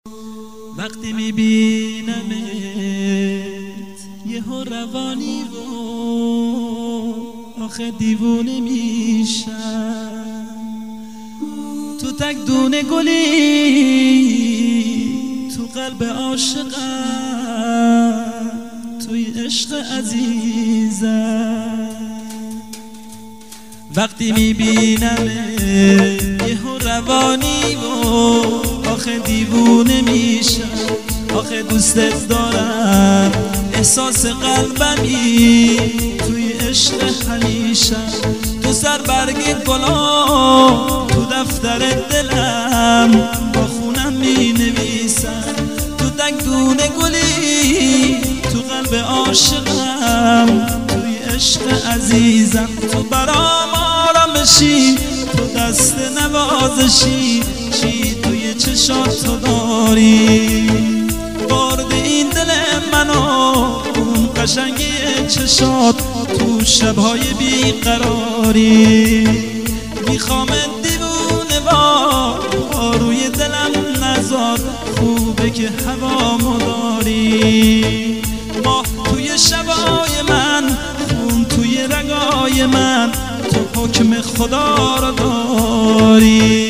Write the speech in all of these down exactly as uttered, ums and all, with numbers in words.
وقتی میبینمت یهو روانی و آخه دیوونه میشم. تو تک دونه گلی تو قلب عاشقم، توی عشق عزیزم. وقتی میبینمت یهو روانی و آخه دیوونه میشم. آخه دوستت دارم احساس قلبمی توی عشق همیشه. تو سر برگ گلا تو دفتر دلم با خونم می نویسم. تو تک دونه گلی تو قلب عاشقم، توی عشق عزیزم. تو برام آرامشی، تو دست نوازشی، چی توی چشات تو داری. برد این دل منو اون قشنگی چشات تو شبهای بیقراری. میخوام دیوونه وار روی دلم نزار، خوبه که هوامو داری. ماه توی شبای من، خون توی رگای من، تو حکم خدا رو داری.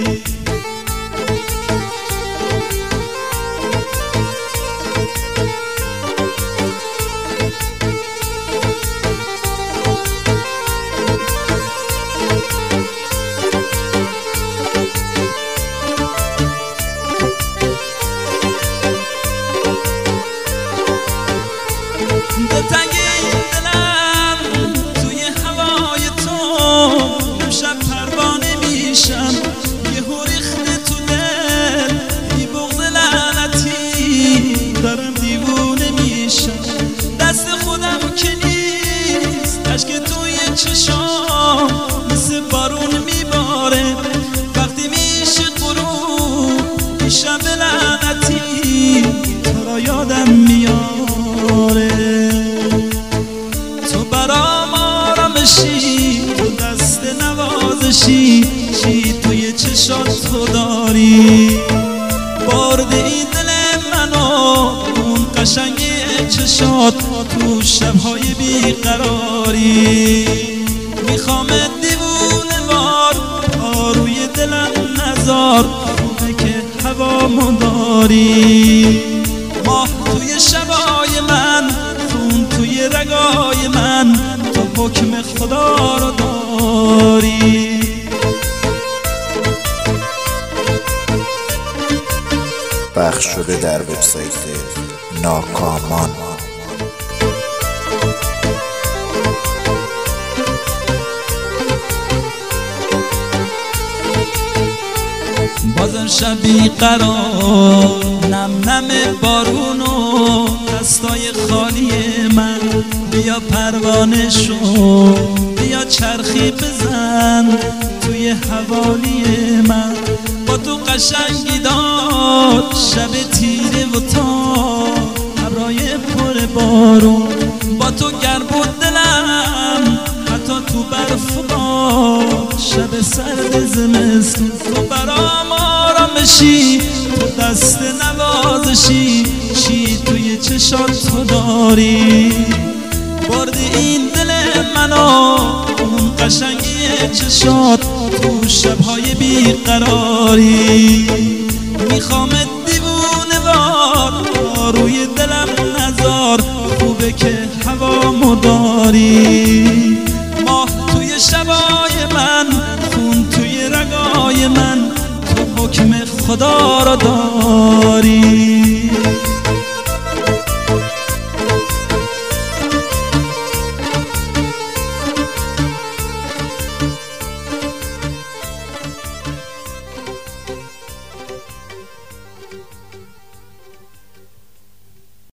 دلتنگ دلم توی هوای تو امشب پروانه میشم. یهو ریخته تو دل بی بغض لعنتی، دارم دیوونه میشم. دست خودم که نیست، اشک توی چشام مثل بارون میباره. وقتی میشه غروب این شب لعنتی، تو را یادم میاره. تو برام آرامشی، تو دست نوازشی، چی توی چشات تو داری. برد این دل منو اون قشنگی چشات تو شبهای بیقراری. میخوام دیوونه وار روی دلم نزار، خوبه که هوامو داری. ماه توی شبای من، خون توی رگای من، تو حکم خدا رو داری. پخش شده در وبسایت ناکامان. بازم شبی قرار، نم نم بارون و دستای خالی من. بیا پروانه شو، بیا چرخی بزن توی حوالی من. با تو قشنگی داد شب تیره و تا ابرای پر بارون. با تو گرم بود دلم حتی تو برف و باد، شب سرد زمستون. تو برام آرامشی، تو دست نوازشی، چی توی چشات تو داری. برد این دل منو اون قشنگی چشات تو شبهای بیقراری. میخوام دیوونه وار روی دلم نزار، خوبه که هوامو داری. ماه توی شبای من، خون توی رگای من، تو حکم خدا رو داری.